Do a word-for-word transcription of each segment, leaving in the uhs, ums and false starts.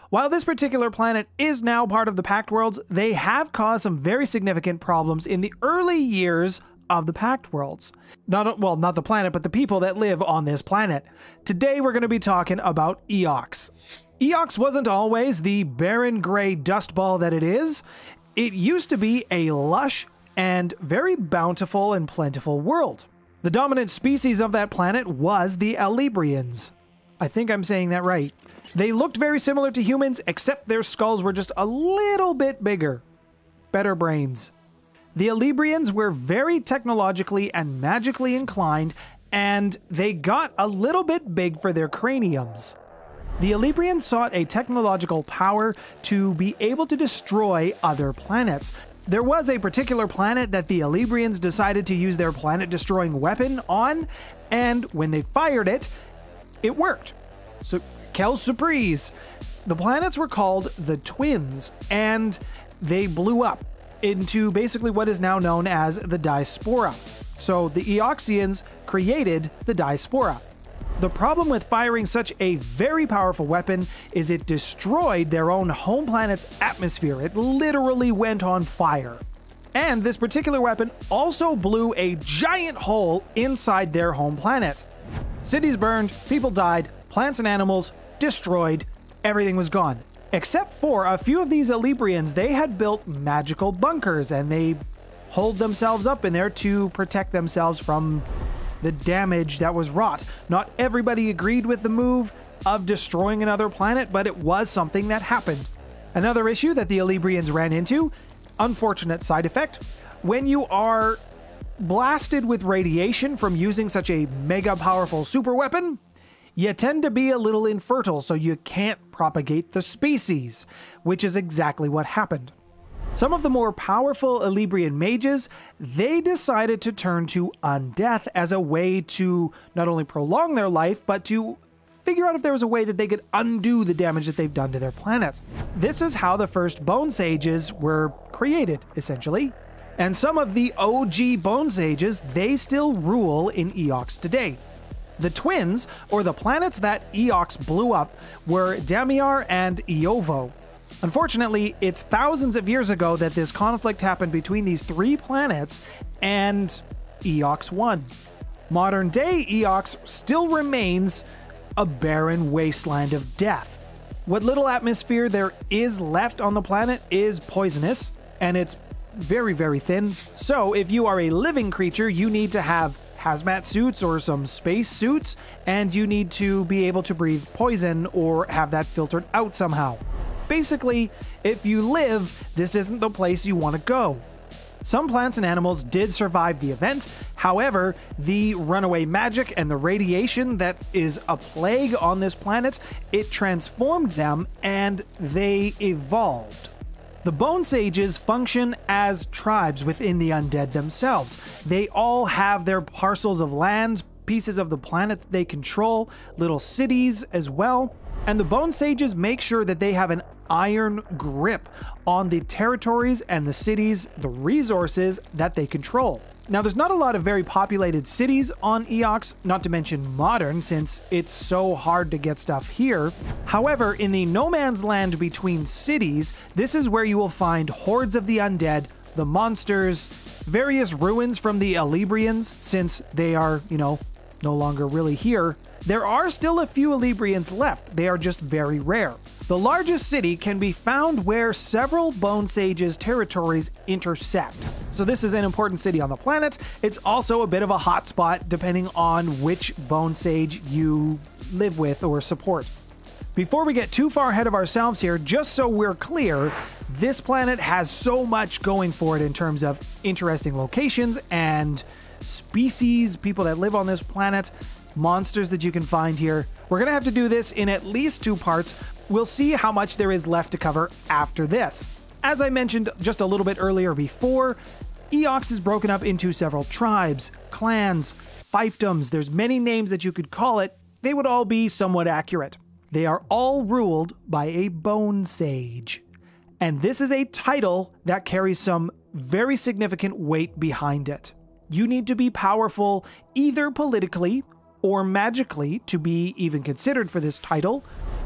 While this particular planet is now part of the Pact Worlds, they have caused some very significant problems in the early years of the Pact Worlds. Not, well, not the planet, but the people that live on this planet. Today we're going to be talking about Eox. Eox wasn't always the barren gray dust ball that it is. It used to be a lush and very bountiful and plentiful world. The dominant species of that planet was the Alibrians. I think I'm saying that right. They looked very similar to humans, except their skulls were just a little bit bigger. Better brains. The Alibrians were very technologically and magically inclined, and they got a little bit big for their craniums. The Alibrians sought a technological power to be able to destroy other planets. There was a particular planet that the Alibrians decided to use their planet-destroying weapon on, and when they fired it, it worked. So, quelle surprise! The planets were called the Twins, and they blew up into basically what is now known as the Diaspora. So the Eoxians created the Diaspora. The problem with firing such a very powerful weapon is it destroyed their own home planet's atmosphere. It literally went on fire. And this particular weapon also blew a giant hole inside their home planet. Cities burned, people died, plants and animals destroyed, everything was gone. Except for a few of these Alibrians, they had built magical bunkers and they holed themselves up in there to protect themselves from the damage that was wrought. Not everybody agreed with the move of destroying another planet, but it was something that happened. Another issue that the Alibrians ran into, unfortunate side effect, when you are blasted with radiation from using such a mega powerful super weapon, you tend to be a little infertile, so you can't propagate the species, which is exactly what happened. Some of the more powerful Alibrian mages, they decided to turn to undeath as a way to not only prolong their life, but to figure out if there was a way that they could undo the damage that they've done to their planet. This is how the first Bone Sages were created, essentially. And some of the O G Bone Sages, they still rule in Eox today. The Twins, or the planets that Eox blew up, were Damiar and Iovo. Unfortunately, it's thousands of years ago that this conflict happened between these three planets, and Eox won. Modern day Eox still remains a barren wasteland of death. What little atmosphere there is left on the planet is poisonous, and it's very, very thin. So if you are a living creature, you need to have hazmat suits or some space suits, and you need to be able to breathe poison or have that filtered out somehow. Basically, if you live, this isn't the place you want to go. Some plants and animals did survive the event. However, the runaway magic and the radiation that is a plague on this planet, it transformed them and they evolved. The Bone Sages function as tribes within the undead themselves. They all have their parcels of land, pieces of the planet that they control, little cities as well. And the Bone Sages make sure that they have an iron grip on the territories and the cities, the resources that they control. Now, there's not a lot of very populated cities on Eox, not to mention modern, since it's so hard to get stuff here. However, in the no man's land between cities, this is where you will find hordes of the undead, the monsters, various ruins from the Alibrians, since they are, you know, no longer really here. There are still a few Alibrians left, they are just very rare. The largest city can be found where several Bone Sages' territories intersect. So this is an important city on the planet. It's also a bit of a hotspot depending on which Bone Sage you live with or support. Before we get too far ahead of ourselves here, just so we're clear, this planet has so much going for it in terms of interesting locations and species, people that live on this planet, monsters that you can find here. We're going to have to do this in at least two parts. We'll see how much there is left to cover after this. As I mentioned just a little bit earlier before, Eox is broken up into several tribes, clans, fiefdoms. There's many names that you could call it. They would all be somewhat accurate. They are all ruled by a Bone Sage. And this is a title that carries some very significant weight behind it. You need to be powerful either politically or magically to be even considered for this title,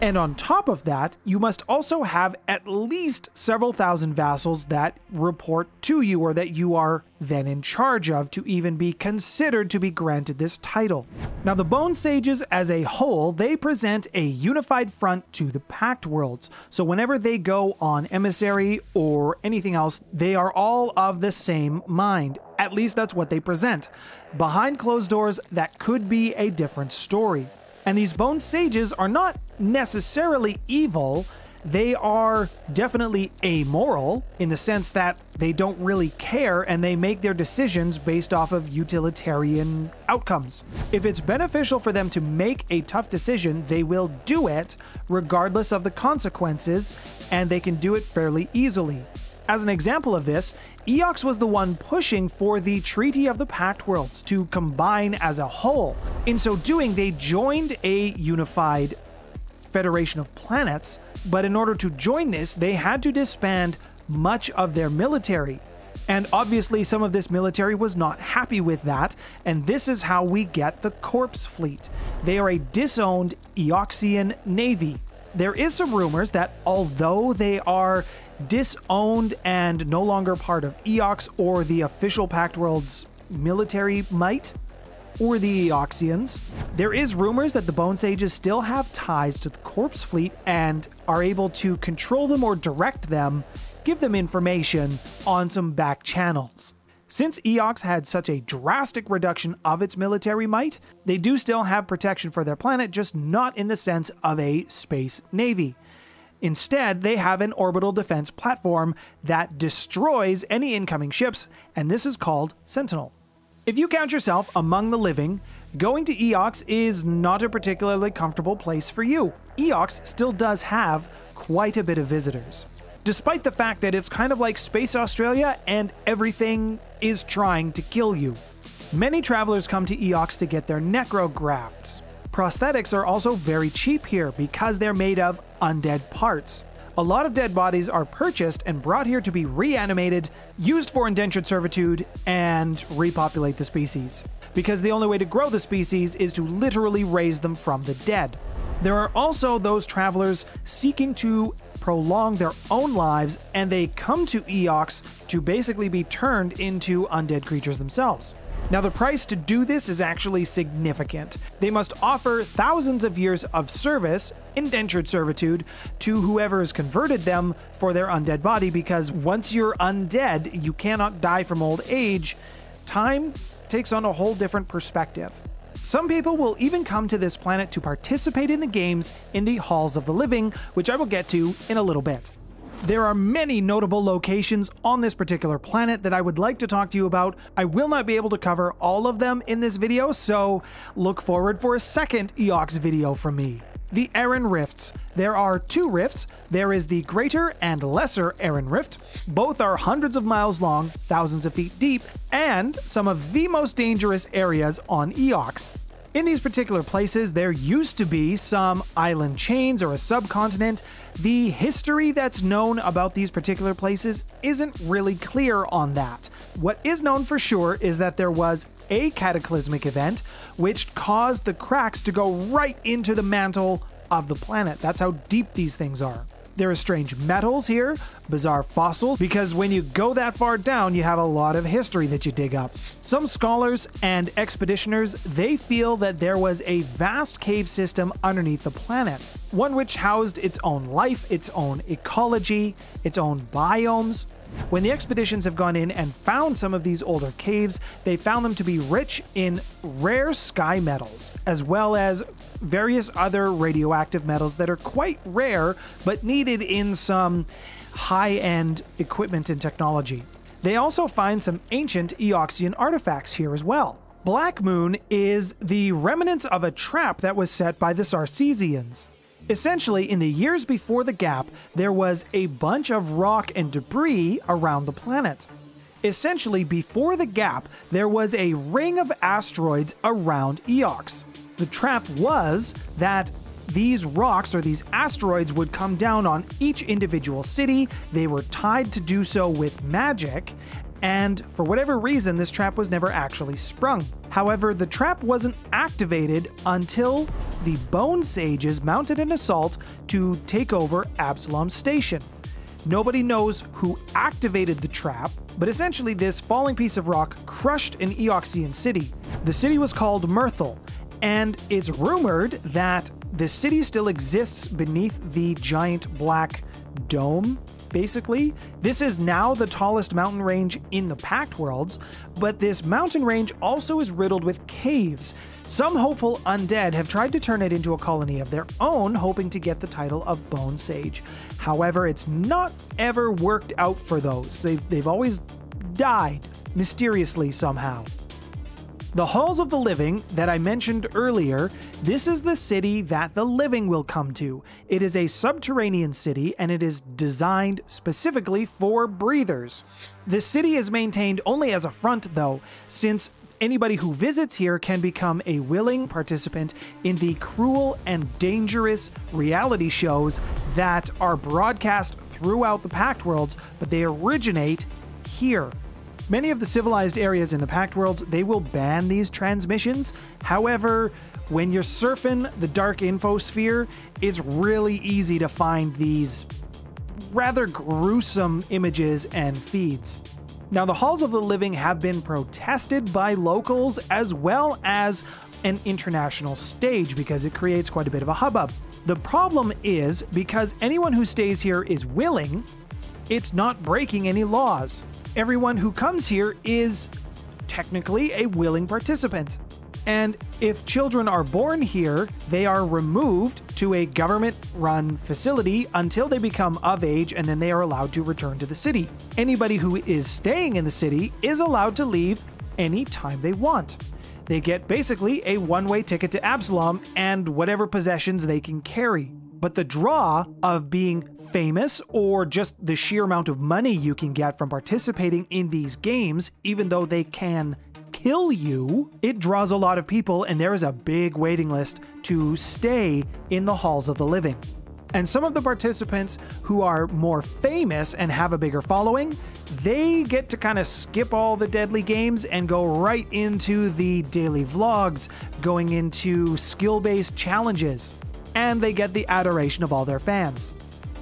And on top of that, you must also have at least several thousand vassals that report to you or that you are then in charge of to even be considered to be granted this title. Now, the Bone Sages as a whole, they present a unified front to the Pact Worlds. So whenever they go on emissary or anything else, they are all of the same mind. At least that's what they present. Behind closed doors, that could be a different story. And these Bone Sages are not necessarily evil. They are definitely amoral in the sense that they don't really care and they make their decisions based off of utilitarian outcomes. If it's beneficial for them to make a tough decision, they will do it regardless of the consequences, and they can do it fairly easily. As an example of this, Eox was the one pushing for the Treaty of the Pact Worlds to combine as a whole. In so doing, they joined a unified Federation of Planets, but in order to join this, they had to disband much of their military. And obviously some of this military was not happy with that, and this is how we get the Corpse Fleet. They are a disowned Eoxian navy. There is some rumors that although they are disowned and no longer part of Eox or the official Pact World's military might, or the Eoxians, there is rumors that the Bone Sages still have ties to the Corpse Fleet and are able to control them or direct them, give them information on some back channels. Since Eox had such a drastic reduction of its military might, they do still have protection for their planet, just not in the sense of a space navy. Instead, they have an orbital defense platform that destroys any incoming ships, and this is called Sentinel. If you count yourself among the living, going to Eox is not a particularly comfortable place for you. Eox still does have quite a bit of visitors, despite the fact that it's kind of like Space Australia and everything is trying to kill you. Many travelers come to Eox to get their necrografts. Prosthetics are also very cheap here because they're made of undead parts. A lot of dead bodies are purchased and brought here to be reanimated, used for indentured servitude, and repopulate the species. Because the only way to grow the species is to literally raise them from the dead. There are also those travelers seeking to prolong their own lives, and they come to Eox to basically be turned into undead creatures themselves. Now, the price to do this is actually significant. They must offer thousands of years of service, indentured servitude, to whoever's converted them for their undead body, because once you're undead, you cannot die from old age. Time takes on a whole different perspective. Some people will even come to this planet to participate in the games in the Halls of the Living, which I will get to in a little bit. There are many notable locations on this particular planet that I would like to talk to you about. I will not be able to cover all of them in this video, so look forward for a second Eox video from me. The Aran Rifts. There are two rifts. There is the Greater and Lesser Aran Rift. Both are hundreds of miles long, thousands of feet deep, and some of the most dangerous areas on Eox. In these particular places, there used to be some island chains or a subcontinent. The history that's known about these particular places isn't really clear on that. What is known for sure is that there was a cataclysmic event which caused the cracks to go right into the mantle of the planet. That's how deep these things are. There are strange metals here, bizarre fossils, because when you go that far down, you have a lot of history that you dig up. Some scholars and expeditioners, they feel that there was a vast cave system underneath the planet, one which housed its own life, its own ecology, its own biomes. When the expeditions have gone in and found some of these older caves, they found them to be rich in rare sky metals, as well as various other radioactive metals that are quite rare, but needed in some high-end equipment and technology. They also find some ancient Eoxian artifacts here as well. Black Moon is the remnants of a trap that was set by the Sarcesians. Essentially, in the years before the gap, there was a bunch of rock and debris around the planet. Essentially, before the gap, there was a ring of asteroids around Eox. The trap was that These rocks, or these asteroids, would come down on each individual city. They were tied to do so with magic, and for whatever reason, this trap was never actually sprung. However, the trap wasn't activated until the Bone Sages mounted an assault to take over Absalom's station. Nobody knows who activated the trap, but essentially this falling piece of rock crushed an Eoxian city. The city was called Myrthel, and it's rumored that the city still exists beneath the giant black dome, basically. This is now the tallest mountain range in the Pact Worlds, but this mountain range also is riddled with caves. Some hopeful undead have tried to turn it into a colony of their own, hoping to get the title of Bone Sage. However, it's not ever worked out for those. They've, they've always died, mysteriously somehow. The Halls of the Living that I mentioned earlier, this is the city that the living will come to. It is a subterranean city, and it is designed specifically for breathers. The city is maintained only as a front though, since anybody who visits here can become a willing participant in the cruel and dangerous reality shows that are broadcast throughout the Pact Worlds, but they originate here. Many of the civilized areas in the Pact Worlds, they will ban these transmissions. However, when you're surfing the dark infosphere, it's really easy to find these rather gruesome images and feeds. Now, the Halls of the Living have been protested by locals as well as an international stage because it creates quite a bit of a hubbub. The problem is, because anyone who stays here is willing, it's not breaking any laws. Everyone who comes here is technically a willing participant. And if children are born here, they are removed to a government-run facility until they become of age, and then they are allowed to return to the city. Anybody who is staying in the city is allowed to leave any time they want. They get basically a one-way ticket to Absalom and whatever possessions they can carry. But the draw of being famous, or just the sheer amount of money you can get from participating in these games, even though they can kill you, it draws a lot of people, and there is a big waiting list to stay in the Halls of the Living. And some of the participants who are more famous and have a bigger following, they get to kind of skip all the deadly games and go right into the daily vlogs, going into skill-based challenges. And they get the adoration of all their fans.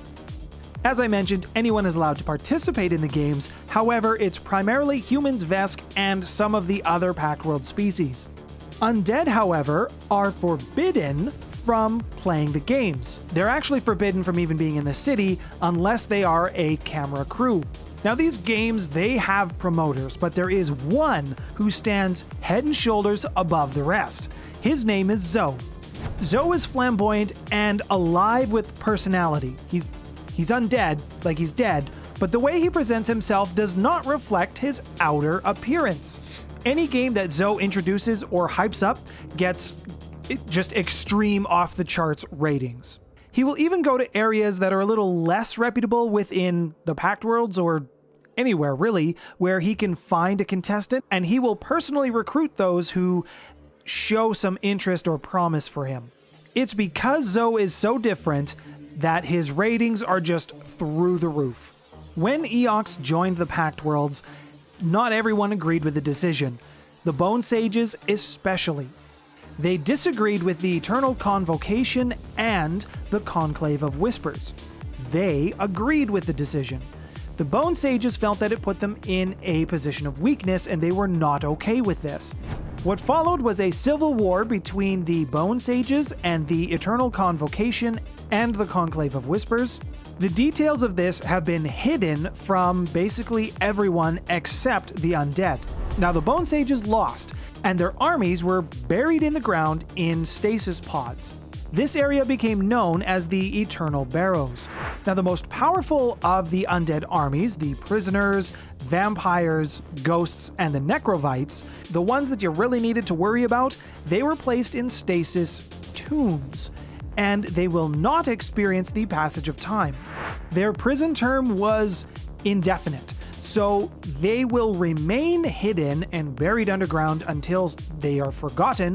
As I mentioned, anyone is allowed to participate in the games, however, it's primarily humans, Vesk, and some of the other Pact World species. Undead, however, are forbidden from playing the games. They're actually forbidden from even being in the city unless they are a camera crew. Now, these games, they have promoters, but there is one who stands head and shoulders above the rest. His name is Zoe. Zoe is flamboyant and alive with personality. He's, he's undead, like he's dead, but the way he presents himself does not reflect his outer appearance. Any game that Zoe introduces or hypes up gets just extreme off-the-charts ratings. He will even go to areas that are a little less reputable within the Pact Worlds, or anywhere really, where he can find a contestant, and he will personally recruit those who show some interest or promise for him. It's because Zoe is so different that his ratings are just through the roof. When Eox joined the Pact Worlds, not everyone agreed with the decision. The Bone Sages especially. They disagreed with the Eternal Convocation and the Conclave of Whispers. They agreed with the decision. The Bone Sages felt that it put them in a position of weakness, and they were not okay with this. What followed was a civil war between the Bone Sages and the Eternal Convocation and the Conclave of Whispers. The details of this have been hidden from basically everyone except the undead. Now, the Bone Sages lost, and their armies were buried in the ground in stasis pods. This area became known as the Eternal Barrows. Now, the most powerful of the undead armies, the prisoners, vampires, ghosts, and the necrovites, the ones that you really needed to worry about, they were placed in stasis tombs, and they will not experience the passage of time. Their prison term was indefinite, so they will remain hidden and buried underground until they are forgotten,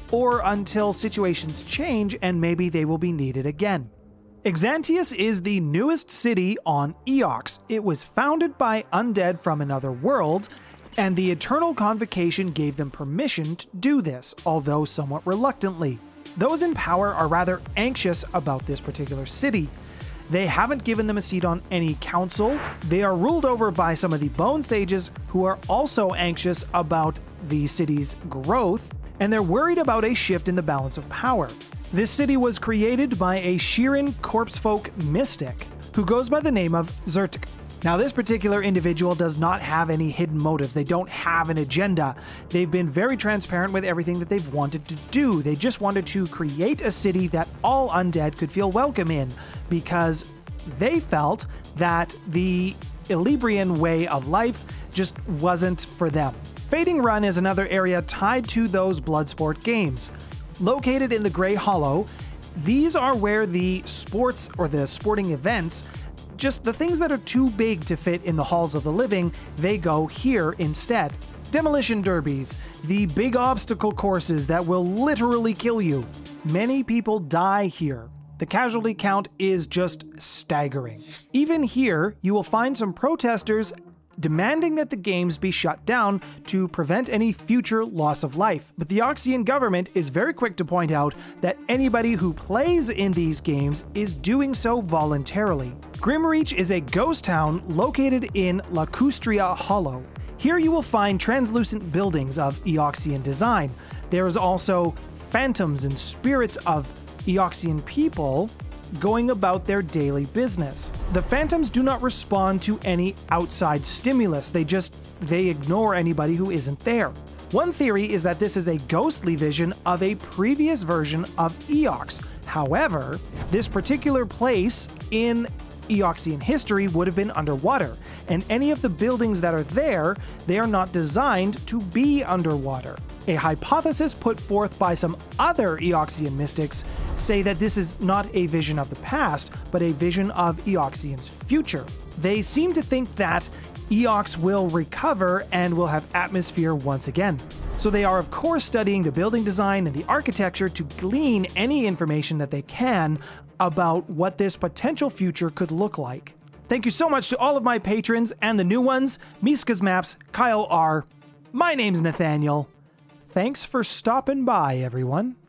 or until situations change and maybe they will be needed again. Exantius is the newest city on Eox. It was founded by undead from another world, and the Eternal Convocation gave them permission to do this, although somewhat reluctantly. Those in power are rather anxious about this particular city. They haven't given them a seat on any council. They are ruled over by some of the Bone Sages, who are also anxious about the city's growth, and they're worried about a shift in the balance of power. This city was created by a Shirin corpsefolk mystic, who goes by the name of Zertik. Now, this particular individual does not have any hidden motives. They don't have an agenda. They've been very transparent with everything that they've wanted to do. They just wanted to create a city that all undead could feel welcome in, because they felt that the Elybrian way of life just wasn't for them. Fading Run is another area tied to those Bloodsport games. Located in the Grey Hollow, these are where the sports or the sporting events, just the things that are too big to fit in the halls of the living, they go here instead. Demolition derbies, the big obstacle courses that will literally kill you. Many people die here. The casualty count is just staggering. Even here, you will find some protesters demanding that the games be shut down to prevent any future loss of life. But the Oxian government is very quick to point out that anybody who plays in these games is doing so voluntarily. Grimreach is a ghost town located in Lacustria Hollow. Here you will find translucent buildings of Eoxian design. There is also phantoms and spirits of Eoxian people going about their daily business. The phantoms do not respond to any outside stimulus. They just, they ignore anybody who isn't there. One theory is that this is a ghostly vision of a previous version of Eox. However, this particular place in Eoxian history would have been underwater, and any of the buildings that are there, they are not designed to be underwater. A hypothesis put forth by some other Eoxian mystics say that this is not a vision of the past, but a vision of Eoxian's future. They seem to think that Eox will recover and will have atmosphere once again. So they are of course studying the building design and the architecture to glean any information that they can about what this potential future could look like. Thank you so much to all of my patrons and the new ones, Miska's Maps, Kyle R. My name's Nathaniel. Thanks for stopping by, everyone.